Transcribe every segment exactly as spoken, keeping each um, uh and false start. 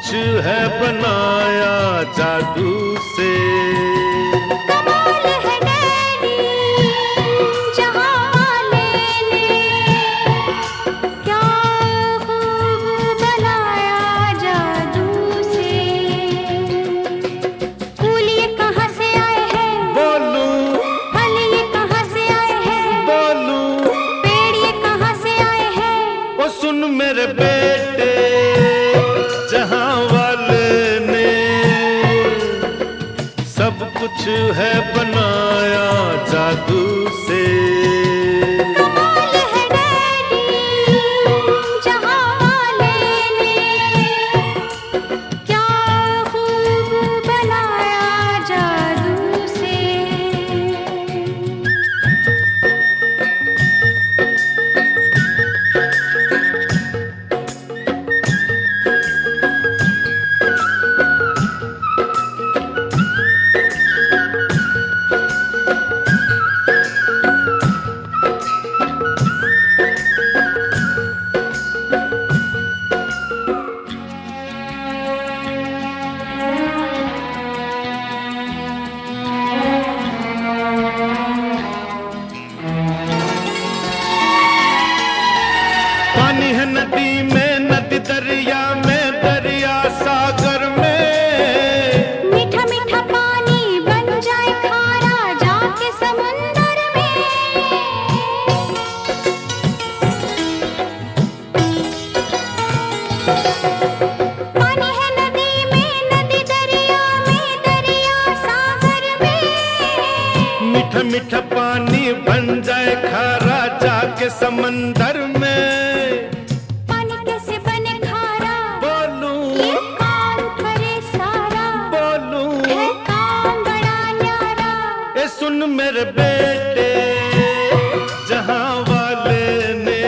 कुछ है बनाया जादू से। कमाल है डैडी जहां वाले ने क्या खूब बनाया जादू से। फूल ये कहां से आए हैं बोलूं, फल ये कहां से आए हैं बोलूं, पेड़ ये कहां से आए हैं। ओ सुन मेरे बेटे जहां वाले ने सब कुछ है बनाया जादू से। कमाल है डैडी जहां वाले ने क्या खूब बनाया जादू से। पानी है नदी में, नदी दरिया में, दरिया सागर में। मीठा मीठा पानी बन जाए खारा जाके समुंदर में। पानी है नदी में, नदी दरिया में, दरिया सागर में। मीठा मीठा पानी बन जाए खारा जाके समंदर में। पानी कैसे बने खारा बोलूं, ये काम करे सारा बोलूं, है काम बड़ा न्यारा। ए सुन मेरे बेटे जहां वाले ने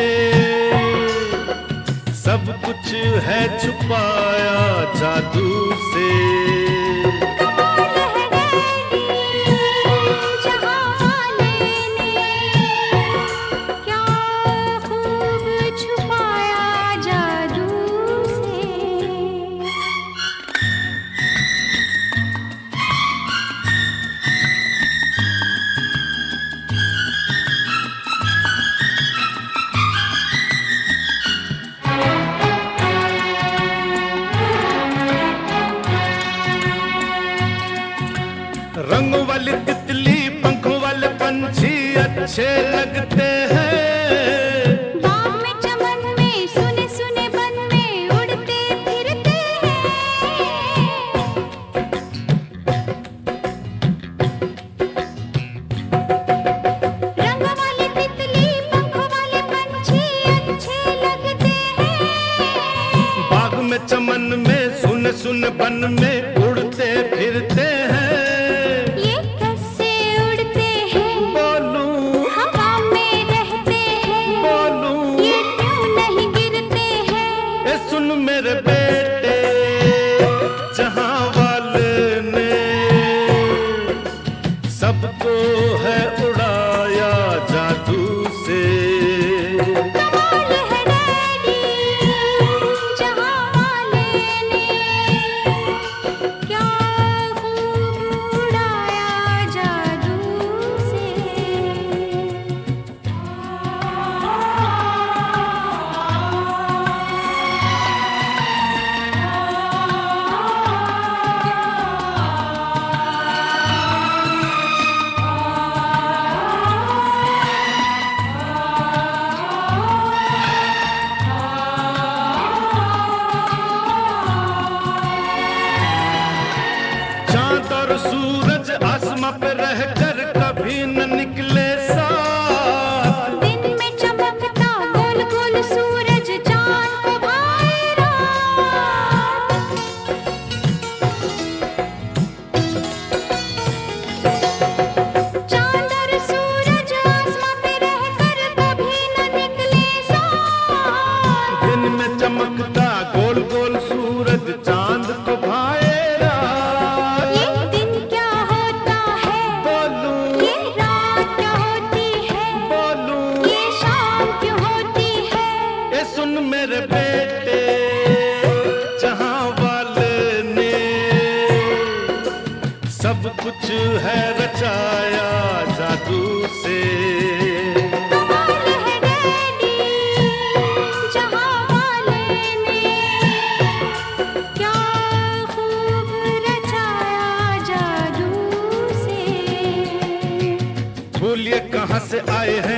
सब कुछ है छुपाया जादू से। कमाल है डैडी जहां वाले ने क्या खूब छुपाया जादू से। रंगों वाली तितली पंखों वाले पंछी अच्छे लगते हैं। बाग में चमन में सुने सुने बन में उड़ते फिरते हैं। रंग वाली तितली पंखों वाले पंछी अच्छे लगते हैं। बाग में चमन में सुन सुन बन में उड़ते फिरते हैं। ये कैसे उड़ते हैं बोलूं, हवा में रहते हैं। बोलूं, ये क्यों नहीं गिरते हैं। ए सुन मेरे बेटे जहां वाले ने सबको है उड़ाया जादू से। कमाल है डैडी जहां वाले ने क्या खूब उड़ाया जादू से। चांद और सूरज आसमां पे रहकर कभी न निकले साथ। दिन में चमकता गोल गोल सूरज चांद को भाए रात। चांद और सूरज आसमां पे रहकर कभी न निकले साथ। दिन में चमकता गोल गोल सूरज चांद को भाए रात। ये दिन क्या होता है बोलूं, ये रात क्या होती है। बोलूं, ये शाम क्यों होती है। ए सुन मेरे बेटे जहां वाले है रचाया जादू से। कमाल है डैडी जहां वाले ने, क्या खूब रचाया जादू से। भूलिए कहाँ से आए हैं